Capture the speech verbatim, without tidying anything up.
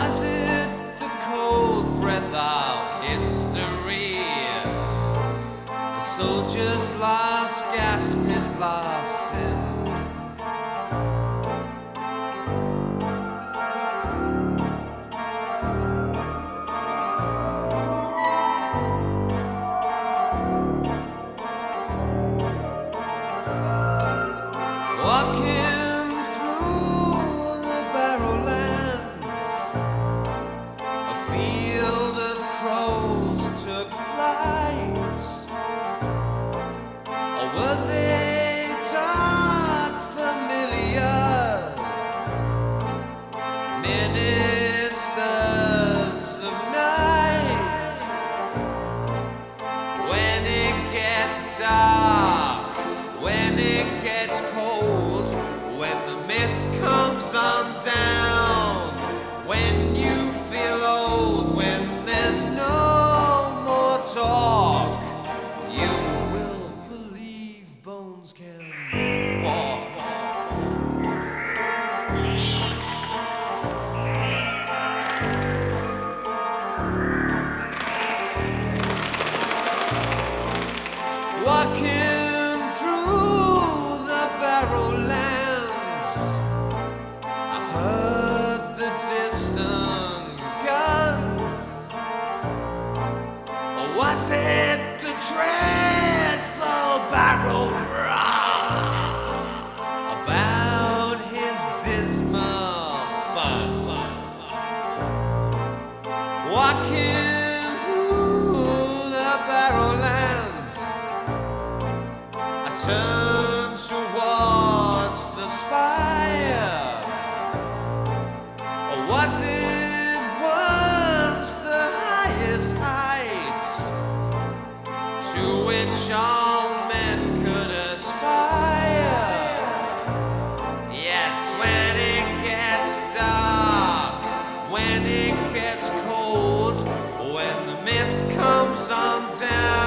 was it the cold breath of history? The soldier's last gasp, his last sense. Walking through the Barrowlands, a field of crows took flight. Or were they dark familiars, ministers of night? When it gets dark, when it gets cold, when the mist comes on down, when you feel old, when there's no more talk, you will believe bones can walk. Walking through the Barrowlands, I heard the distant guns. Or was it the dreadful Barrow Brock about his dismal fun? Walking through the Barrowlands, I turned towards the spire. Or was it once the highest height to which all men could aspire? Yes, when it gets dark, when it gets cold, when the mist comes on down,